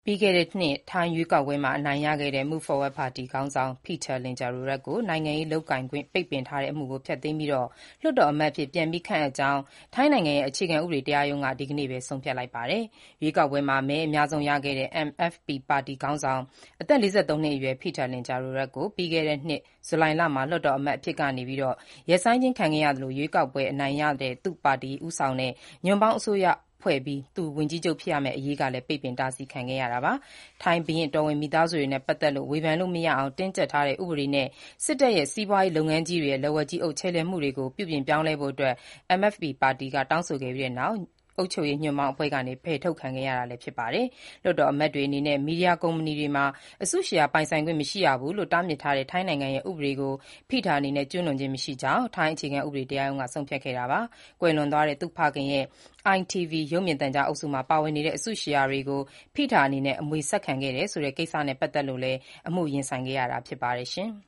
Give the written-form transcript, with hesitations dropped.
ပြီးခဲ့တဲ့နှစ် ထိုင်းရွေးကောက်ပွဲမှာအနိုင်ရခဲ့တဲ့ Move Forward ပါတီခေါင်းဆောင် Pita Limjaroenrat ကို နိုင်ငံရေးလုပ်ကိုင်ခွင့် ပိတ်ပင်ထားတဲ့အမှုကို ဖျက်သိမ်းပြီး လွှတ်တော်အမတ်အဖြစ် ပြန်ခန့်အပ်ကြောင်း ထိုင်းနိုင်ငံရဲ့ အခြေခံဥပဒေတရားရုံးက ဒီကနေ့ပဲ ဆုံးဖြတ်လိုက်ပါတယ်။ ရွေးကောက်ပွဲမှာ မဲအများဆုံးရခဲ့တဲ့ MFP ပါတီခေါင်းဆောင် အသက် ၄၃ နှစ်အရွယ် Pita Limjaroenrat ကို ပြီးခဲ့တဲ့နှစ် ဇူလိုင်လမှာ လွှတ်တော်အမတ်အဖြစ်ကနေ ရပ်ဆိုင်းခြင်းခံခဲ့ရသလို ရွေးကောက်ပွဲအနိုင်ရတဲ့ သူ့ပါတီဦးဆောင်တဲ့ ညွန့်ပေါင်းအစိုးရဖွဲ့ပြီး သူဝန်ကြီးချုပ်ဖြစ်ရမယ့်အရေးကလည်း ပိတ်ပင်တားဆီးခံခဲ့ရတာပါ။ ထိုင်းဘုရင့်တော်ဝင်မိသားစုတွေနဲ့ပတ်သက်လို့ ဝေဖန်လို့မရအောင် တင်းကျပ်ထားတဲ့ဥပဒေနဲ့ စစ်တပ်ရဲ့ စီးပွားရေးလုပ်ငန်းကြီးတွေရဲ့ လက်ဝါးကြီးအုပ် ချယ်လှယ်မှုတွေကို ပြုပြင်ပြောင်းလဲဖို့ MFP ပါတီက တောင်းဆိုခဲ့ပြီးနောက် အုပ်ချုပ်ရေးညွန့်ပေါင်းအဖွဲ့ကနေ ဖယ်ထုတ်ခံခဲ့ရတာလည်း ဖြစ်ပါတယ်။ လွှတ်တော်အမတ်တွေအနေနဲ့ မီဒီယာကုမ္ပဏီတွေမှာ အစုရှယ်ယာပိုင်ဆိုင်ခွင့်မရှိရဘူးလို့ တားမြစ်ထားတဲ့ ထိုင်းနိုင်ငံရဲ့ဥပဒေကို Pita အနေနဲ့ ကျူးလွန်ခြင်းမရှိကြောင်း ထိုင်းအခြေခံဥပဒေတရားရုံးက ဆုံးဖြတ်ခဲ့တာပါ။ ကွယ်လွန်သွားတဲ့ သူ့ဖခင်ရဲ့ ITV ရုပ်မြင်သံကြားအုပ်စုမှာပါဝင်နေတဲ့ အစုရှယ်ယာတွေကို Pita အနေနဲ့ အမွေဆက်ခံခဲ့တယ်ဆိုတဲ့ကိစ္စနဲ့ပတ်သက်လို့လည်း အမှုရင်ဆိုင်ခဲ့ရတာဖြစ်ပါတယ်။